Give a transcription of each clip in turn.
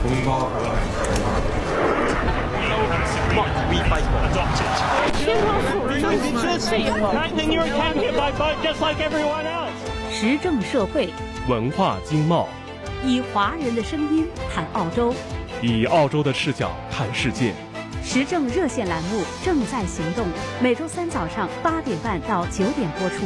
时政社会， 文化经贸， 以华人的声音谈澳洲， 以澳洲的视角看世界。 时政热线栏目正在行动，每周三早上8点半到9点播出。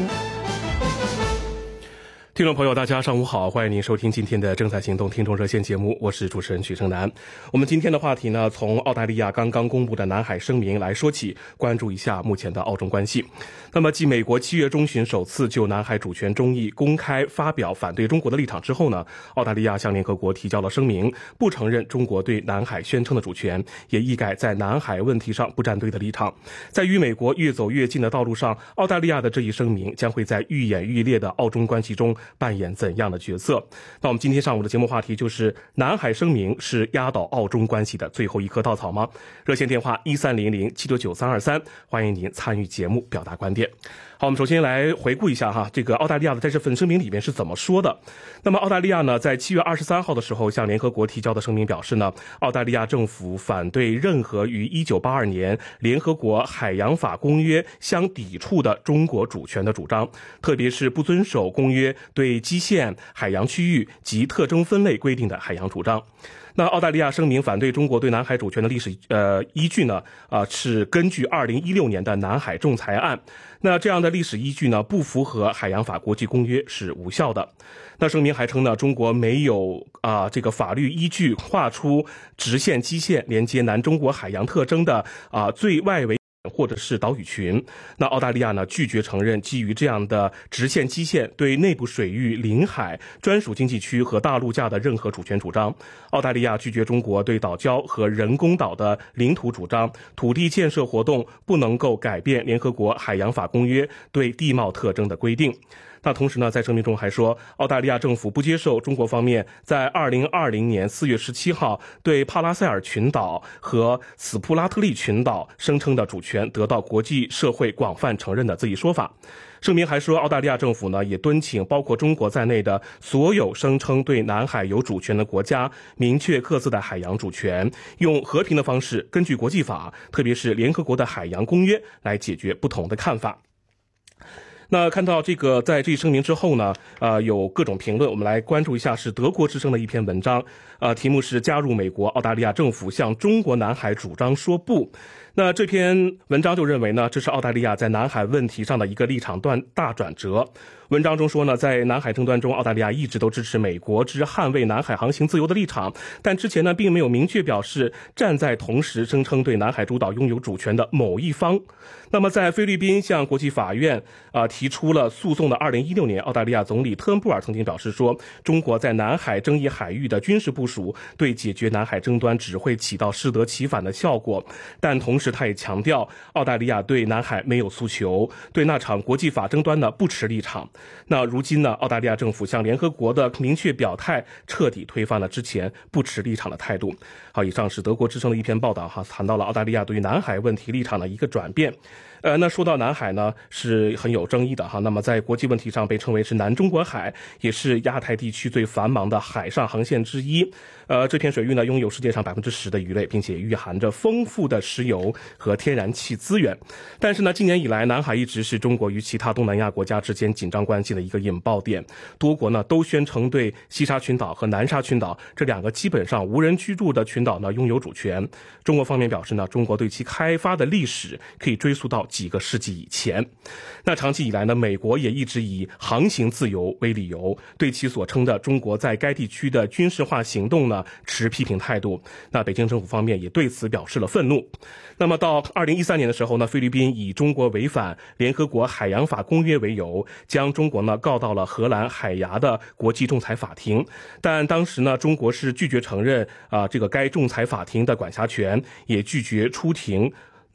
听众朋友大家上午好，欢迎您收听今天的正在行动听众热线节目，我是主持人许胜男。我们今天的话题呢，从澳大利亚刚刚公布的南海声明来说起，关注一下目前的澳中关系。那么继美国7月中旬首次就南海主权争议公开发表反对中国的立场之后呢，澳大利亚向联合国提交了声明，不承认中国对南海宣称的主权，也一改在南海问题上不站队的立场。在与美国越走越近的道路上，澳大利亚的这一声明将会在愈演愈烈的澳中关系中扮演怎样的角色？那我们今天上午的节目话题就是南海声明是压倒澳中关系的最后一棵稻草吗？热线电话1300-769-323，欢迎您参与节目表达观点。好，我们首先来回顾一下这个澳大利亚的在这份声明里面是怎么说的。那么澳大利亚呢，在7月23号的时候向联合国提交的声明表示呢，澳大利亚政府反对任何与1982年联合国海洋法公约相抵触的中国主权的主张，特别是不遵守公约对基线、海洋区域及特征分类规定的海洋主张。那澳大利亚声明反对中国对南海主权的历史依据呢，是根据2016年的南海仲裁案。那这样的历史依据呢，不符合海洋法国际公约，是无效的。那声明还称呢，中国没有这个法律依据画出直线基线连接南中国海洋特征的最外围或者是岛屿群。那澳大利亚呢，拒绝承认基于这样的直线基线对内部水域、领海、专属经济区和大陆架的任何主权主张。澳大利亚拒绝中国对岛礁和人工岛的领土主张，土地建设活动不能够改变联合国海洋法公约对地貌特征的规定。那同时呢，在声明中还说，澳大利亚政府不接受中国方面在2020年4月17号对帕拉塞尔群岛和斯普拉特利群岛声称的主权得到国际社会广泛承认的这一说法。声明还说，澳大利亚政府呢也敦请包括中国在内的所有声称对南海有主权的国家明确各自的海洋主权，用和平的方式根据国际法，特别是联合国的海洋公约来解决不同的看法。那看到这个在这一声明之后呢，有各种评论，我们来关注一下是德国之声的一篇文章，题目是加入美国，澳大利亚政府向中国南海主张说不。那这篇文章就认为呢，这是澳大利亚在南海问题上的一个立场大转折。文章中说呢，在南海争端中，澳大利亚一直都支持美国之捍卫南海航行自由的立场，但之前呢，并没有明确表示站在同时声称对南海诸岛拥有主权的某一方。那么在菲律宾向国际法院提出了诉讼的2016年，澳大利亚总理特恩布尔曾经表示说，中国在南海争议海域的军事部署对解决南海争端只会起到适得其反的效果。但同时他也强调，澳大利亚对南海没有诉求，对那场国际法争端呢不持立场。那如今呢，澳大利亚政府向联合国的明确表态，彻底推翻了之前不持立场的态度。好，以上是德国之声的一篇报道谈到了澳大利亚对于南海问题立场的一个转变。那说到南海呢，是很有争议的那么在国际问题上被称为是南中国海，也是亚太地区最繁忙的海上航线之一。这片水域呢，拥有世界上10%的鱼类，并且蕴含着丰富的石油和天然气资源。但是呢，近年以来，南海一直是中国与其他东南亚国家之间紧张关系的一个引爆点。多国呢都宣称对西沙群岛和南沙群岛这两个基本上无人居住的群岛呢拥有主权。中国方面表示呢，中国对其开发的历史可以追溯到几个世纪以前。那长期以来呢，美国也一直以航行自由为理由，对其所称的中国在该地区的军事化行动呢持批评态度。那北京政府方面也对此表示了愤怒。那么到2013年的时候呢，菲律宾以中国违反联合国海洋法公约为由，将中国呢告到了荷兰海牙的国际仲裁法庭。但当时呢，中国是拒绝承认这个该仲裁法庭的管辖权，也拒绝出庭。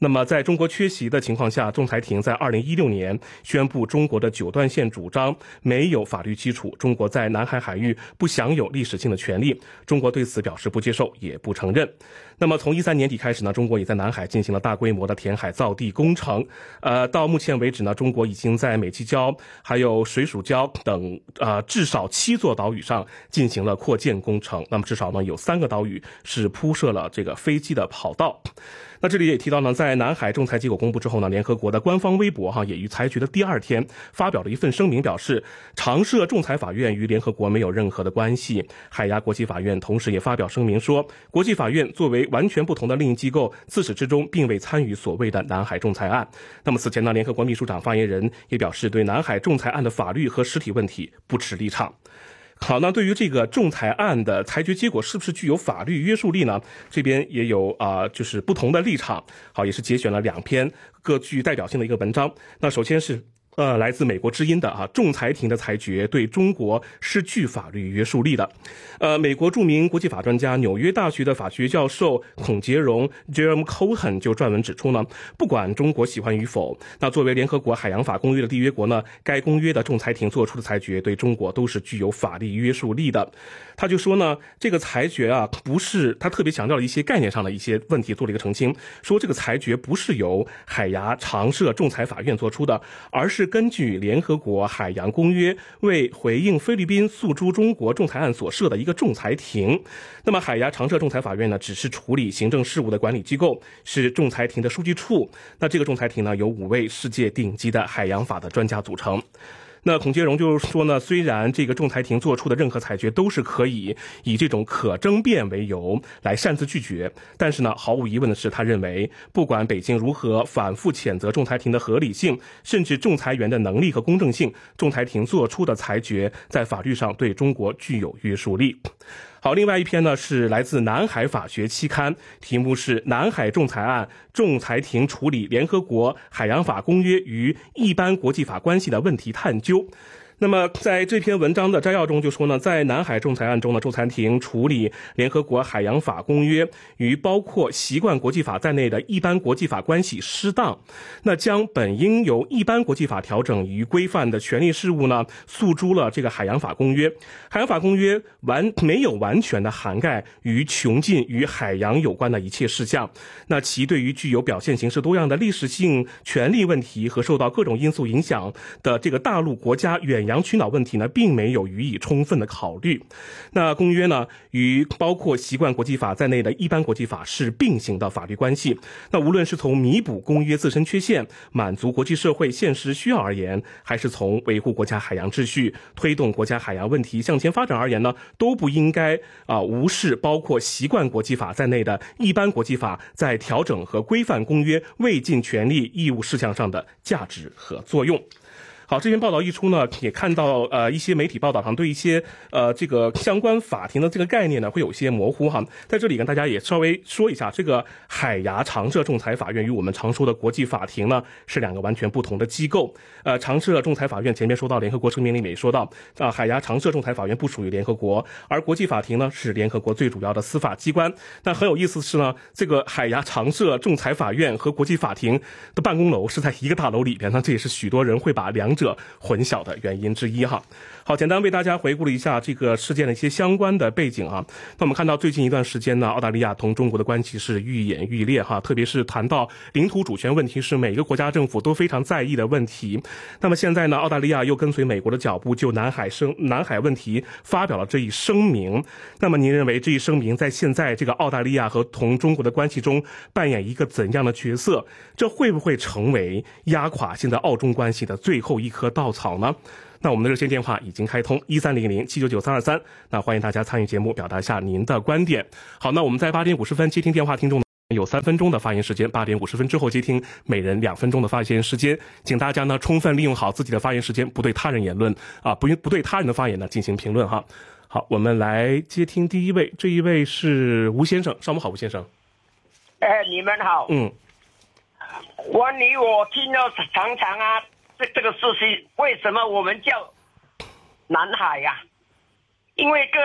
那么在中国缺席的情况下，仲裁庭在2016年宣布中国的九段线主张没有法律基础，中国在南海海域不享有历史性的权利。中国对此表示不接受，也不承认。那么从13年底开始呢，中国也在南海进行了大规模的填海造地工程。到目前为止呢，中国已经在美济礁还有水鼠礁等至少7座岛屿上进行了扩建工程。那么至少呢有3个岛屿是铺设了这个飞机的跑道。那这里也提到呢，在南海仲裁结果公布之后呢，联合国的官方微博也于裁决的第2天发表了一份声明，表示常设仲裁法院与联合国没有任何的关系。海牙国际法院同时也发表声明说，国际法院作为完全不同的另一机构，自始至终并未参与所谓的南海仲裁案。那么此前呢，联合国秘书长发言人也表示，对南海仲裁案的法律和实体问题不持立场。好，那对于这个仲裁案的裁决结果是不是具有法律约束力呢？这边也有就是不同的立场。好，也是节选了2篇各具代表性的一个文章。那首先是来自美国之音的仲裁庭的裁决对中国是具法律约束力的。美国著名国际法专家、纽约大学的法学教授孔杰荣 Jerome Cohen 就撰文指出呢，不管中国喜欢与否，那作为联合国海洋法公约的缔约国呢，该公约的仲裁庭做出的裁决对中国都是具有法律约束力的。他就说呢，这个裁决不是，他特别强调了一些概念上的一些问题，做了一个澄清，说这个裁决不是由海牙常设仲裁法院做出的，而是根据联合国海洋公约为回应菲律宾诉诸中国仲裁案所设的一个仲裁庭。那么海牙常设仲裁法院呢，只是处理行政事务的管理机构，是仲裁庭的书记处。那这个仲裁庭呢，由5位世界顶级的海洋法的专家组成。那孔杰荣就是说呢，虽然这个仲裁庭做出的任何裁决都是可以以这种可争辩为由来擅自拒绝，但是呢，毫无疑问的是，他认为不管北京如何反复谴责仲裁庭的合理性，甚至仲裁员的能力和公正性，仲裁庭做出的裁决在法律上对中国具有约束力。好，另外一篇呢是来自南海法学期刊，题目是南海仲裁案，仲裁庭处理联合国海洋法公约与一般国际法关系的问题探究。那么在这篇文章的摘要中就说呢，在南海仲裁案中呢，仲裁庭处理联合国海洋法公约与包括习惯国际法在内的一般国际法关系失当，那将本应由一般国际法调整与规范的权利事务呢，诉诸了这个海洋法公约。海洋法公约没有完全的涵盖与穷尽与海洋有关的一切事项，那其对于具有表现形式多样的历史性权利问题和受到各种因素影响的这个大陆国家远洋群岛问题呢，并没有予以充分的考虑。那公约呢，与包括习惯国际法在内的一般国际法是并行的法律关系。那无论是从弥补公约自身缺陷、满足国际社会现实需要而言，还是从维护国家海洋秩序、推动国家海洋问题向前发展而言呢，都不应该无视包括习惯国际法在内的一般国际法在调整和规范公约未尽权利义务事项上的价值和作用。好，这篇报道一出呢，也看到一些媒体报道上对一些这个相关法庭的这个概念呢会有些模糊哈。在这里跟大家也稍微说一下，这个海牙常设仲裁法院与我们常说的国际法庭呢是2个完全不同的机构。常设仲裁法院前面说到，联合国声明里面也说到海牙常设仲裁法院不属于联合国，而国际法庭呢是联合国最主要的司法机关。那很有意思的是呢，这个海牙常设仲裁法院和国际法庭的办公楼是在一个大楼里边呢，这也是许多人会把2者混淆的原因之一哈。好，简单为大家回顾了一下这个事件的一些相关的背景啊。那我们看到最近一段时间呢，澳大利亚同中国的关系是愈演愈烈哈，特别是谈到领土主权问题，是每个国家政府都非常在意的问题。那么现在呢，澳大利亚又跟随美国的脚步，就南海问题发表了这一声明。那么您认为这一声明在现在这个澳大利亚和同中国的关系中扮演一个怎样的角色？这会不会成为压垮现在澳中关系的最后一棵稻草呢？那我们的热线电话已经开通1300-799-323，那欢迎大家参与节目，表达一下您的观点。好，那我们在8点50分接听电话，听众有3分钟的发言时间，8点50分之后接听，每人2分钟的发言时间，请大家呢充分利用好自己的发言时间，不对他人言论不对他人的发言呢进行评论哈。好，我们来接听第一位，这一位是吴先生，上午好，吴先生。 你们好。我听到常常这个事情，为什么我们叫南海呀？因为这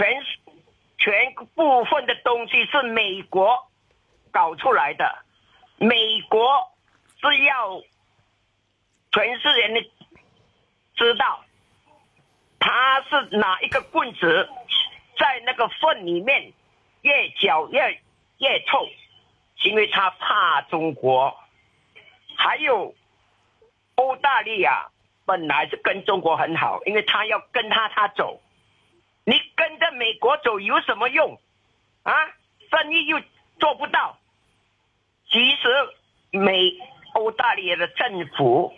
全部分的东西是美国搞出来的， 美国是要全世界人知道，他是拿一个棍子在那个粪里面越搅越臭，因为他怕中国。还有澳大利亚本来是跟中国很好，因为他要跟他走，你跟着美国走有什么用啊？生意又做不到。其实澳大利亚的政府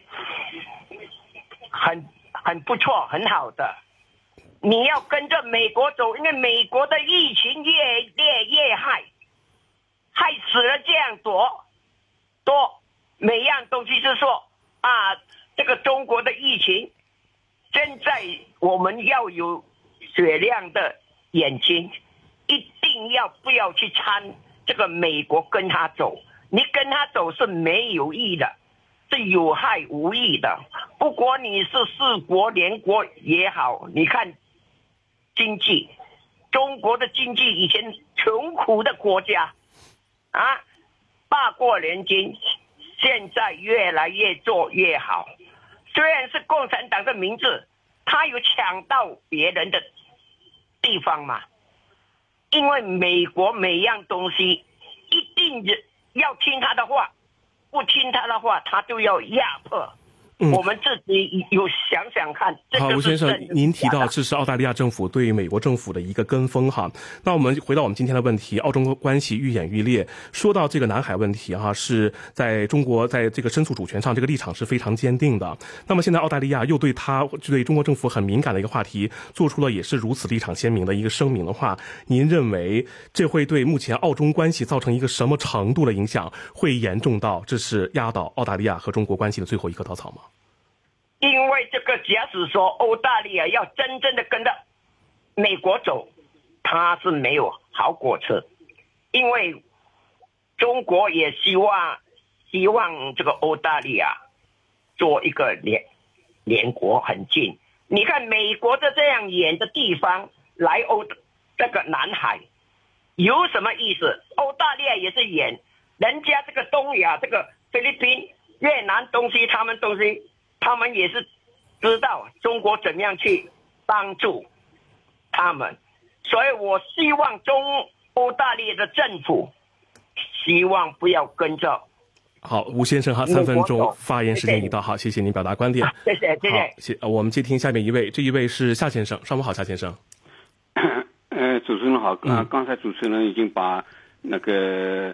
很不错，很好的。你要跟着美国走，因为美国的疫情越烈越害死了这样多。每样东西是说啊，这个中国的疫情，现在我们要有雪亮的眼睛，一定不要去参这个美国跟他走，你跟他走是没有益的，是有害无益的。不管你是4国联国也好，你看经济，中国的经济以前穷苦的国家啊，罢过联军，现在越来越做越好。虽然是共产党的名字，他有抢到别人的地方嘛，因为美国每样东西一定要听他的话，不听他的话他就要压迫。我们自己有想想看。 好，吴先生，您提到这是澳大利亚政府对美国政府的一个跟风哈。那我们回到我们今天的问题，澳中关系愈演愈烈。说到这个南海问题哈，是在中国在这个申诉主权上这个立场是非常坚定的。那么现在澳大利亚又对中国政府很敏感的一个话题做出了也是如此立场鲜明的一个声明的话，您认为这会对目前澳中关系造成一个什么程度的影响？会严重到这是压倒澳大利亚和中国关系的最后一棵稻草吗？ 因为这个假使说澳大利亚要真正的跟着美国走，它是没有好果子。因为中国也希望这个澳大利亚做一个联国很近。你看美国的这样远的地方来这个南海有什么意思？澳大利亚也是远，人家这个东亚这个菲律宾、越南他们也是知道中国怎样去帮助他们，所以我希望澳大利亚的政府希望不要跟着。 好，吴先生哈，3分钟发言时间已到，好，谢谢您表达观点。 谢谢。 我们接听下面一位，这一位是夏先生，上午好，夏先生。 主持人好，刚才主持人已经把那个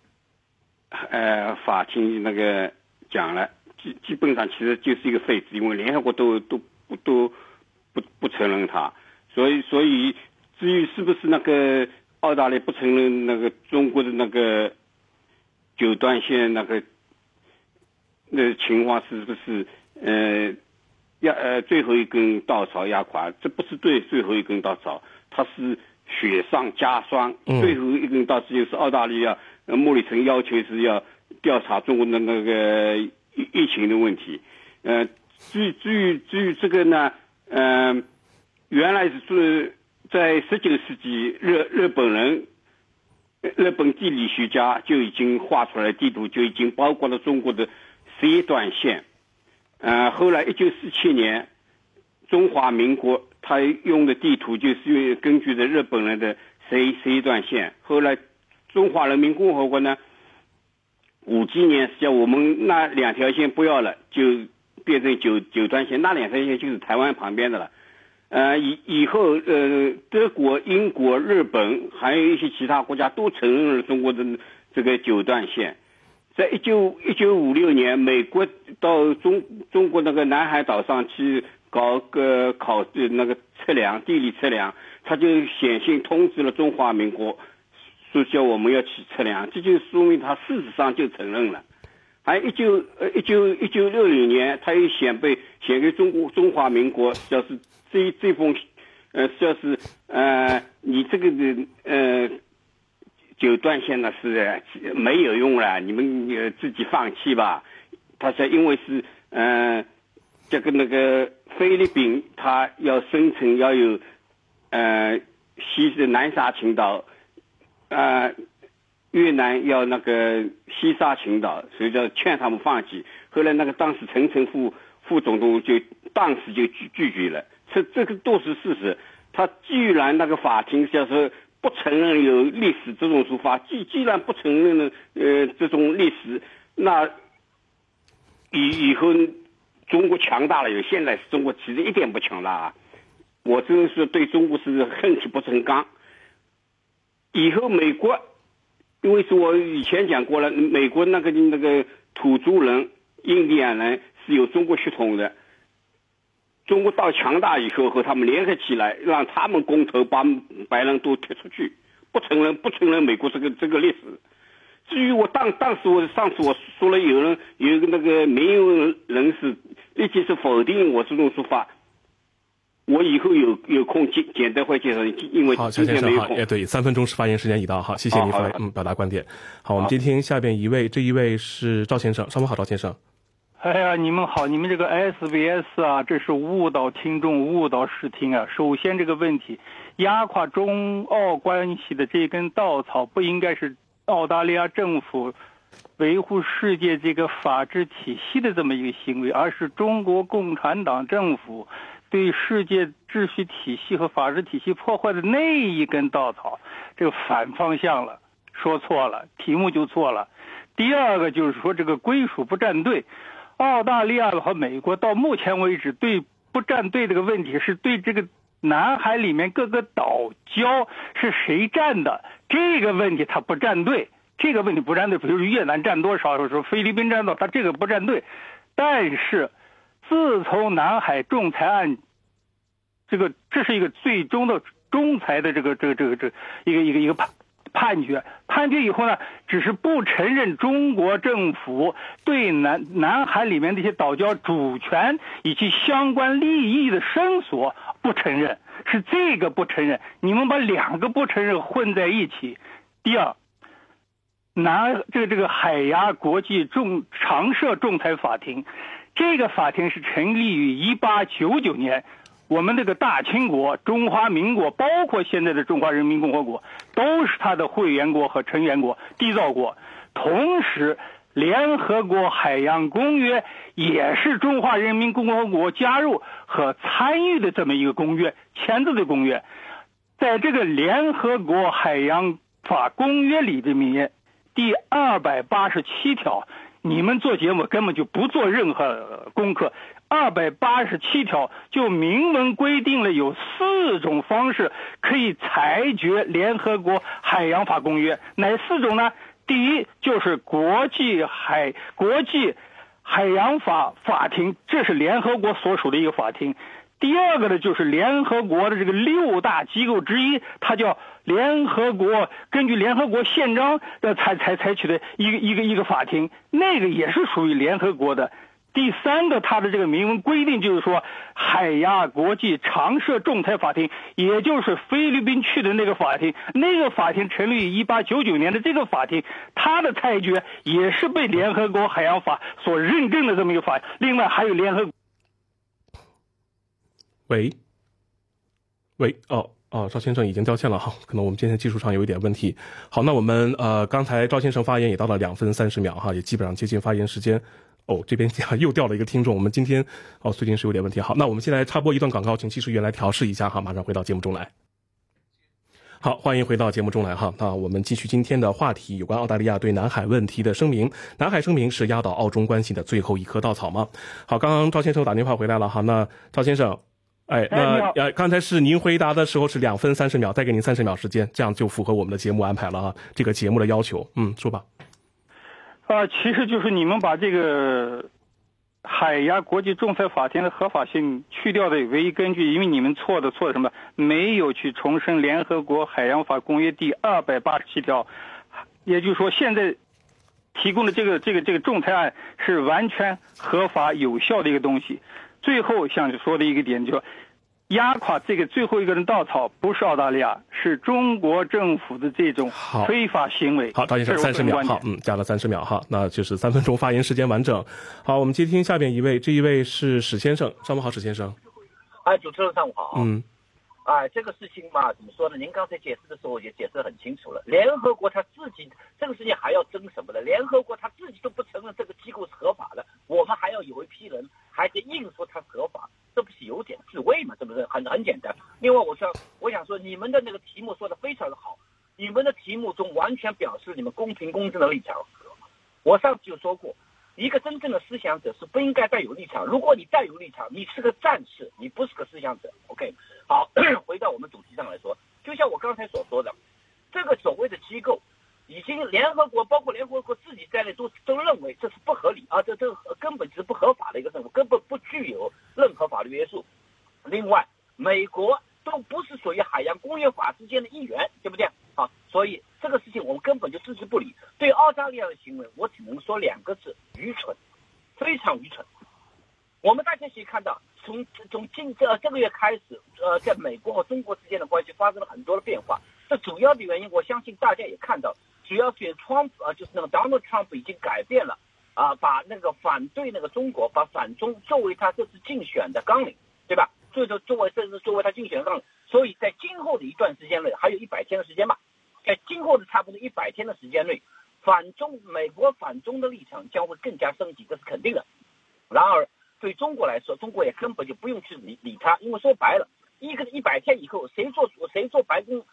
法庭那个讲了。基本上其实就是一个废纸，因为联合国都不承认它，所以至于是不是那个澳大利亚不承认那个中国的那个九段线那个情况是不是最后一根稻草压垮？这不是最后一根稻草，它是雪上加霜。最后一根稻草就是澳大利亚莫里森要求是要调查中国的那个疫情的问题。至于这个呢，原来是在19世纪日本地理学家就已经画出来地图，就已经包括了中国的11段线。后来1947年中华民国他用的地图就是根据的日本人的11段线。后来中华人民共和国呢5几年叫我们那2条线不要了，就变成九段线，那2条线就是台湾旁边的了。以后德国、英国、日本还有一些其他国家都承认了中国的这个九段线。在1956年，美国到中国那个南海岛上去搞个那个测量，地理测量，他就显信通知了中华民国，说叫我们要去测量，这就说明他事实上就承认了。还1960年，他又显给中华民国，要是这封要是你这个九段线呢是没有用了，你们自己放弃吧。他说因为是这个那个菲律宾他要生成要有西的南沙群岛越南要那个西沙群岛，所以叫劝他们放弃。后来那个当时陈诚副总统就当时就拒绝了，这个都是事实。他既然那个法庭就是不承认有历史这种说法，既然不承认这种历史，那以后中国强大了，现在中国其实一点不强大啊！我真是对中国是恨铁不成钢。以后美国，因为是我以前讲过了，美国那个土著人、印第安人是有中国血统的。中国到强大以后，和他们联合起来，让他们公投把白人都踢出去，不承认美国这个历史。至于我上次我说了，有一个那个民营人士立即是否定我这种说法。我以后有空简单会介绍，因为今天没有空。 对，3分钟发言时间已到，好，谢谢您表达观点。好，我们接听下边一位，这一位是赵先生，上午好，赵先生。 哎呀，你们好，你们这个 SBS 啊，这是误导听众、误导视听啊。首先这个问题，压垮中澳关系的这根稻草，不应该是澳大利亚政府维护世界这个法治体系的这么一个行为，而是中国共产党政府对世界秩序体系和法治体系破坏的那一根稻草，这个反方向了，说错了，题目就错了。第二个就是说这个归属不站队，澳大利亚和美国到目前为止对不站队这个问题是对这个南海里面各个岛礁是谁占的这个问题他不站队，这个问题不站队，比如越南占多少，说菲律宾占多少，他这个不站队。但是自从南海仲裁案，这是一个最终的仲裁的这个一个判决以后呢，只是不承认中国政府对南海里面这些岛礁主权以及相关利益的伸索不承认，是这个不承认，你们把两个不承认混在一起。第二，这个海牙国际常设仲裁法庭，这个法庭是成立于1899年，我们这个大清国、中华民国，包括现在的中华人民共和国，都是它的会员国和成员国、缔造国。同时，联合国海洋公约也是中华人民共和国加入和参与的这么一个公约，签字的公约。在这个联合国海洋法公约里面，第287条，你们做节目根本就不做任何功课。287条就明文规定了有4种方式可以裁决联合国海洋法公约，哪4种呢？第一就是国际海洋法庭，这是联合国所属的一个法庭。第二个呢，就是联合国的这个6大机构之一，它叫联合国，根据联合国宪章采取的一个法庭，那个也是属于联合国的。第三个，它的这个明文规定就是说，海牙国际常设仲裁法庭，也就是菲律宾去的那个法庭，那个法庭成立于1899年的这个法庭，它的裁决也是被联合国海洋法所认证的这么一个法。另外还有联合。 喂，赵先生已经掉线了哈，可能我们今天技术上有一点问题。好，那我们刚才赵先生发言也到了2分30秒哈，也基本上接近发言时间。这边又掉了一个听众，我们今天最近是有点问题。好，那我们先来插播一段广告，请技术员来调试一下哈，马上回到节目中来。好，欢迎回到节目中来哈。那我们继续今天的话题，有关澳大利亚对南海问题的声明。南海声明是压倒澳中关系的最后一棵稻草吗？好，刚刚赵先生打电话回来了哈。那赵先生，刚才是您回答的时候是2分30秒，再给您30秒时间，这样就符合我们的节目安排了啊，这个节目的要求。说吧。 其实就是你们把这个海牙国际仲裁法庭的合法性去掉的唯一根据，因为你们错的什么？没有去重申联合国海洋法公约第287条，也就是说现在提供的这个仲裁案是完全合法有效的一个东西。最后想说的一个点就是，压垮这个最后一根稻草不是澳大利亚，是中国政府的这种非法行为。 好，赵先生30秒，好，加了30秒哈，那就是3分钟发言时间完整。好，我们接听下边一位，这一位是史先生，上午好，史先生。 主持人上午好。 这个事情嘛，怎么说呢？您刚才解释的时候也解释得很清楚了。联合国他自己这个事情还要争什么的？联合国他自己都不承认这个机构是合法的，我们还要有一批人还得硬说它合法，这不是有点自卫吗？是不是？很简单。另外，我想说，你们的那个题目说的非常的好，你们的题目中完全表示你们公平公正的立场。我上次就说过，一个真正的思想者是不应该带有立场。如果你带有立场，你是个战士，你不是个思想者。OK， 好，回到我们主题上来说，就像我刚才所说的，这个所谓的机构，已经联合国包括联合国自己在内都认为这是不合理啊，这根本是不合法的一个政府，根本不具有任何法律约束。另外，美国都不是属于海洋公约法之间的一员，对不对？好，所以这个事情我们根本就置之不理。对澳大利亚的行为，我只能说2个字：愚蠢，非常愚蠢。我们大家可以看到，从这个月开始，在美国和中国之间的关系发生了很多的变化。这主要的原因，我相信大家也看到，主要是Trump就是那个 Donald Trump 已经改变了把那个反对那个中国，把反中作为他这次竞选的纲领，对吧？作为他竞选的纲领。所以在今后的一段时间内，还有100天的时间吧，在今后的差不多100天的时间内，美国反中的立场将会更加升级，这是肯定的。然而对中国来说，中国也根本就不用去理他，因为说白了，100天以后谁做白宫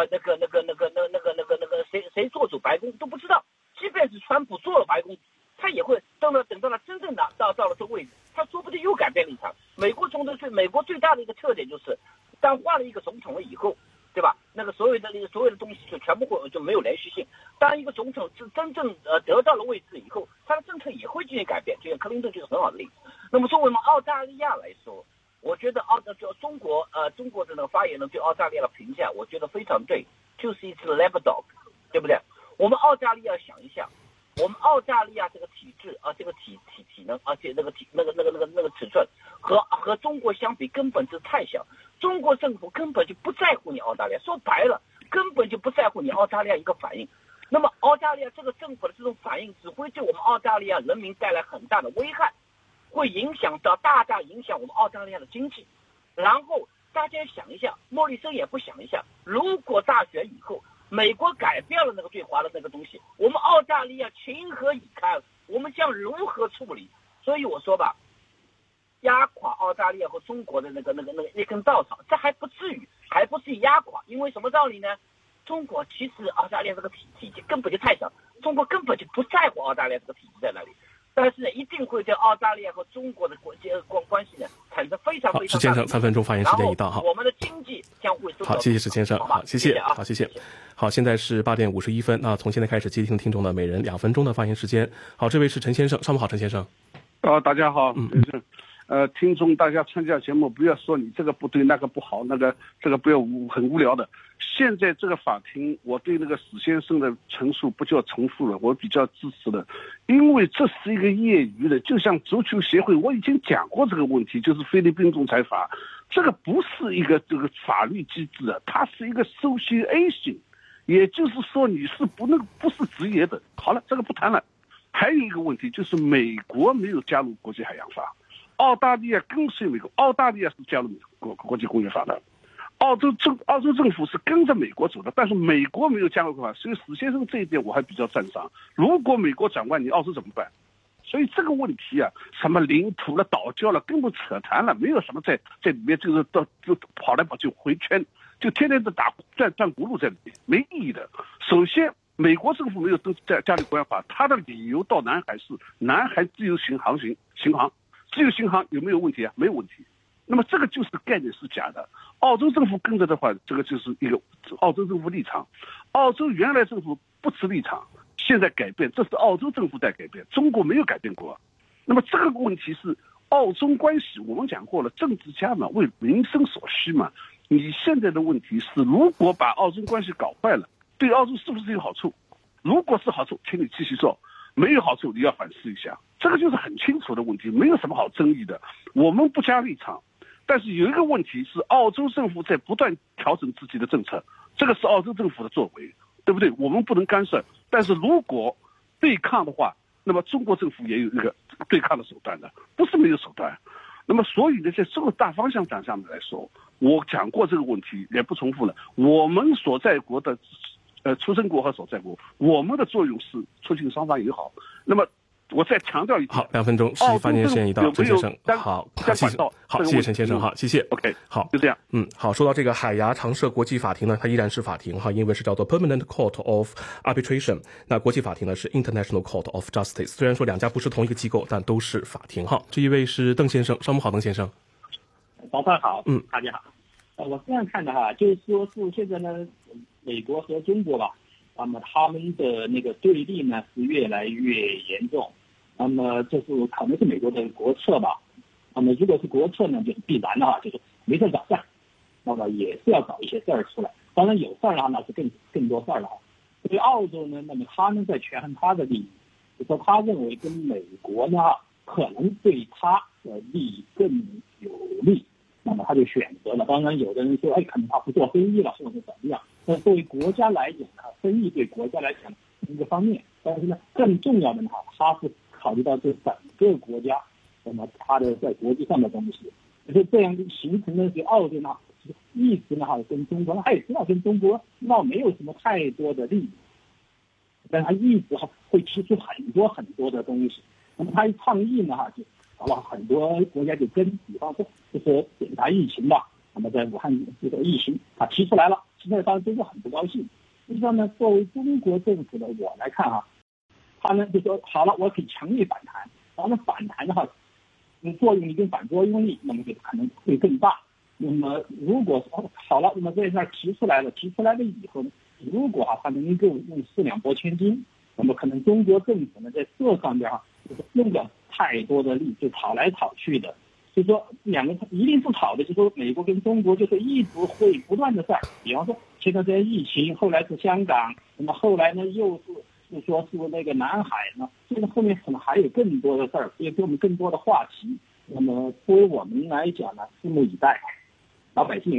谁做主白宫都不知道。即便是川普做了白宫，他也会等到他真正到了这个位置，他说不定又改变立场。美国最大的一个特点就是，当换了一个总统了以后，对吧？那个所有的东西就全部就没有连续性。当一个总统真正得到了位置以后，他的政策也会进行改变，就像克林顿就是很好的例子。那么作为我们澳大利亚来说，我觉得中国的那个发言人对澳大利亚的评价，我觉得非常对，就是一只 lapdog， 对不对？我们澳大利亚想一下，我们澳大利亚这个体制这个体能，而且那个尺寸和中国相比根本是太小。中国政府根本就不在乎你澳大利亚，说白了，根本就不在乎你澳大利亚一个反应。那么澳大利亚这个政府的这种反应，只会对我们澳大利亚人民带来很大的危害，会大大影响我们澳大利亚的经济。然后大家想一下，莫里森也不想一下，如果大选以后美国改变了那个对华的那个东西，我们澳大利亚情何以堪？我们将如何处理？所以我说吧，压垮澳大利亚和中国的那根稻草，这还不至于压垮。因为什么道理呢？中国其实澳大利亚这个体积根本就太小，中国根本就不在乎澳大利亚这个体积在哪里。但是呢，一定会对澳大利亚和中国的关系呢产生非常非常大的。 石先生，3分钟发言时间已到哈。 我们的经济将会受到。 好，谢谢石先生。好，谢谢。好，谢谢。好，现在是8点51分。那从现在开始接听听众的每人2分钟的发言时间。好，这位是陈先生，上午好，陈先生。 大家好，听众大家参加节目，不要说你这个不对那个不好，这个不要很无聊的。现在这个法庭，我对那个史先生的陈述不叫重复了，我比较支持的，因为这是一个业余的，就像足球协会，我已经讲过这个问题，就是菲律宾仲裁法，这个不是一个这个法律机制啊，它是一个 association， 也就是说你是不是职业的。好了，这个不谈了。还有一个问题就是美国没有加入国际海洋法，澳大利亚跟随美国，澳大利亚是加入国际公约法的。澳洲政府是跟着美国走的，但是美国没有加入法，所以史先生这一点我还比较赞赏。如果美国转弯，你澳洲怎么办？所以这个问题啊，什么领土了、岛礁了，根本扯谈了，没有什么在里面就跑来跑去回圈，就天天的转轱辘在里面，没意义的。首先，美国政府没有加入国际法，他的理由到南海是南海自由行航，自由行航有没有问题啊？没有问题。那么这个就是概念是假的。澳洲政府跟着的话，这个就是一个澳洲政府立场。澳洲原来政府不持立场，现在改变，这是澳洲政府在改变，中国没有改变过。那么这个问题是澳中关系，我们讲过了，政治家嘛，为民生所需嘛。你现在的问题是，如果把澳中关系搞坏了，对澳洲是不是有好处？如果是好处，请你继续做；没有好处，你要反思一下。这个就是很清楚的问题，没有什么好争议的。我们不加立场。但是有一个问题是，澳洲政府在不断调整自己的政策，这个是澳洲政府的作为，对不对？我们不能干涉。但是如果对抗的话，那么中国政府也有一个对抗的手段的，不是没有手段。 那么所以呢，在这个大方向上面来说，我讲过这个问题，也不重复了。我们所在国的出生国和所在国，我们的作用是促进双方友好。那么我再强调一点。 好，2分钟，实际发言时间已到，陈先生。好，谢谢。好，谢谢陈先生。好，谢谢。 OK， 好， 就这样。 好，说到这个海牙常设国际法庭呢，它依然是法庭哈，英文是叫做 Permanent Court of Arbitration。那国际法庭呢是 International Court of Justice。虽然说两家不是同一个机构，但都是法庭哈。这一位是邓先生，上午好，邓先生。 早上好，大家好。我这样看的哈，就是说是现在呢，美国和中国吧，那么他们的那个对立呢是越来越严重。那么这是可能是美国的国策吧。那么如果是国策呢，就是必然的哈，就是没事找事儿，那么也是要找一些事儿出来。当然有事儿的话，那是更多事儿了。对于澳洲呢，那么他们在权衡他的利益，就说他认为跟美国呢可能对他的利益更有利，那么他就选择了。当然有的人说，可能他不做生意了，或者怎么样。但作为国家来讲呢，生意对国家来讲是一个方面，但是呢，更重要的呢，他是考虑到这整个国家，那么它的在国际上的东西，就是这样形成的。是澳洲呢，一直呢跟中国，他也知道跟中国闹没有什么太多的利益，但他一直会提出很多很多的东西。那么他一倡议呢，就好了，很多国家就跟，比方说就是检查疫情吧，那么在武汉这个疫情他提出来了，现在当然都是很不高兴。实际上呢，作为中国政府的我来看他呢就说好了，我可以强力反弹，然后呢反弹的话，作用力跟反作用力，那么就可能会更大。那么如果好了，那么在那提出来了以后呢，如果他能够用四两拨千斤，那么可能中国政府呢在这上边就是用不了太多的力，就吵来吵去的。就说两个一定是吵的，就说美国跟中国就是一直会不断的事儿，比方说现在这疫情，后来是香港，那么后来呢又是说是那个南海呢，这个后面可能还有更多的事儿，也给我们更多的话题。那么作为我们来讲呢，拭目以待，老百姓。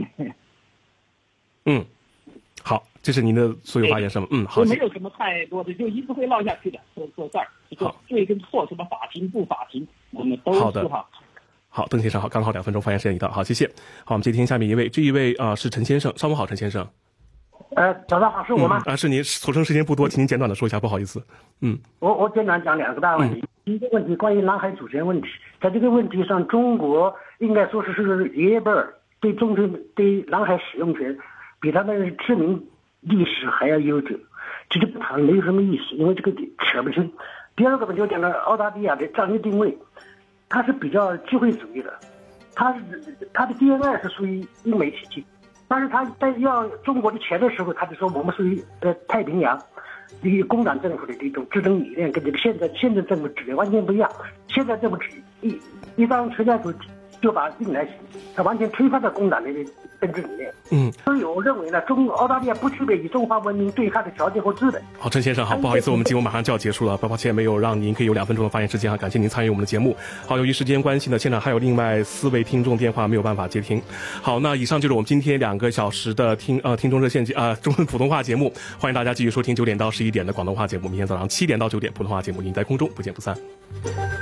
好，这是您的所有发言是吗？好， 没有什么太多的，就一直会闹下去的，说事儿，就对跟错，什么法庭不法庭，我们都是好，邓先生好，刚好2分钟发言时间已到，好，谢谢。好，我们接听下面一位，这一位是陈先生，上午好，陈先生。 早上好，是我吗？ 是您，所剩时间不多，请您简短的说一下，不好意思。 我简单讲2个大问题。第一个问题关于南海主权问题，在这个问题上，中国应该说是耶本对对南海使用权比他们殖民历史还要悠久，这就不谈没有什么意思，因为这个扯不清。第二个问题，我讲到澳大利亚的战略定位，它是比较机会主义的，它的 DNA 是属于英美体系，但是他在要中国的钱的时候，他就说我们属于太平洋一个共产政府的这种制政理念跟这个现在政府指令完全不一样。现在政府一张陈家组就把运来，他完全推翻了共产的政治理念。所以我认为呢，澳大利亚不具备以中华文明对抗的条件和资本。 好，陈先生好，不好意思，我们节目马上就要结束了，抱歉没有让您可以有2分钟的发言时间感谢您参与我们的节目。好，由于时间关系呢，现场还有另外4位听众电话没有办法接听。好，那以上就是我们今天2个小时的听众热线中文普通话节目，欢迎大家继续收听9点到11点的广东话节目，明天早上7点到9点普通话节目，您在空中不见不散。